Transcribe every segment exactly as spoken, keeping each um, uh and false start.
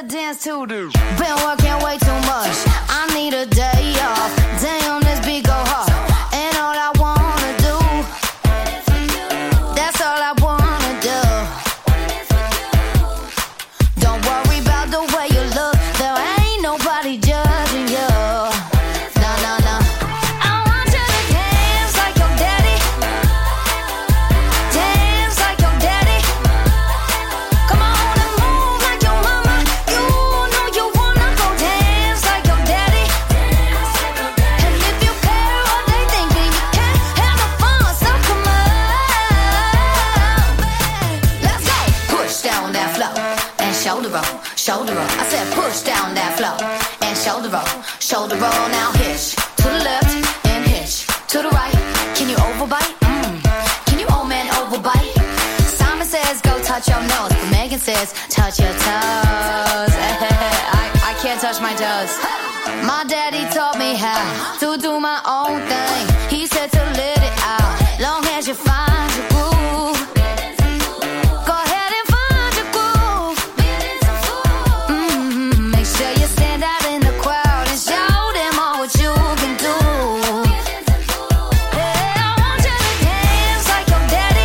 to dance to the. Been working way too much. I need a day off. Damn, this beat go hard. And all I wanna do, that's all I wanna do. Don't worry about the way you look. There ain't nobody judging you. No, no, no. I want you to dance like your daddy. Dance like your daddy. Come on and move like your mama. You know you wanna go dance like your daddy. And if you care what they think, then you can't have no fun. So come on, let's go. Push down that floor and shoulder roll, shoulder roll. I said push down that floor and shoulder roll, shoulder roll. Now hitch to the left and hitch to the right. Can you overbite? Mm. Can you old man overbite? Simon says go touch your nose, but Megan says touch your toes. I, I can't touch my toes. My daddy taught me how to do my own thing. He said to let it out, long as you find your groove. Go ahead and find your groove. Mm-hmm. Make sure you stand out in the crowd and show them all what you can do. Yeah, I want you to dance like your daddy.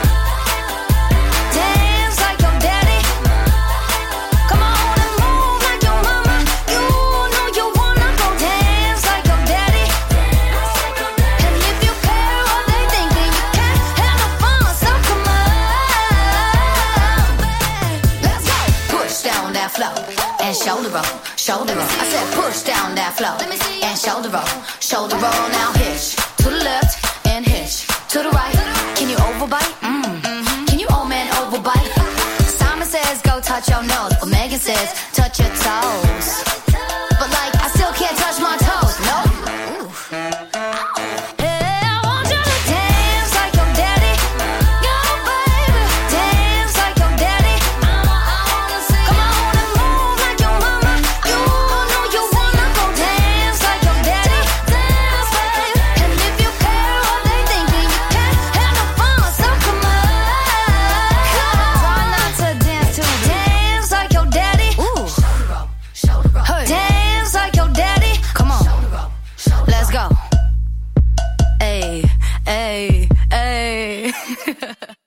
Dance like your daddy. Come on and move like your mama. You know you wanna go dance like your daddy. And if you care what they think, then you can't have no fun. So come on, let's go. Push down that floor and shoulder roll, shoulder roll. I said push down that floor and shoulder roll, shoulder roll. Now hitch to the left and hitch to the right. Can you overbite? Mm. Can you old man overbite? Simon says go touch your nose, but Megan says touch your toes. But like I still can't touch my toes. No. Yeah, I want you to dance like your daddy. Yo, baby, dance like your daddy. Come on and move like your mama. You know you wanna go dance like your daddy. Dance, baby. And if you care what they think, then you can't have no fun. So come on, try not to dance to dance like your daddy. Ooh, shoulder roll, hey. Dance like your daddy. Come on, let's go. Hey, hey, hey.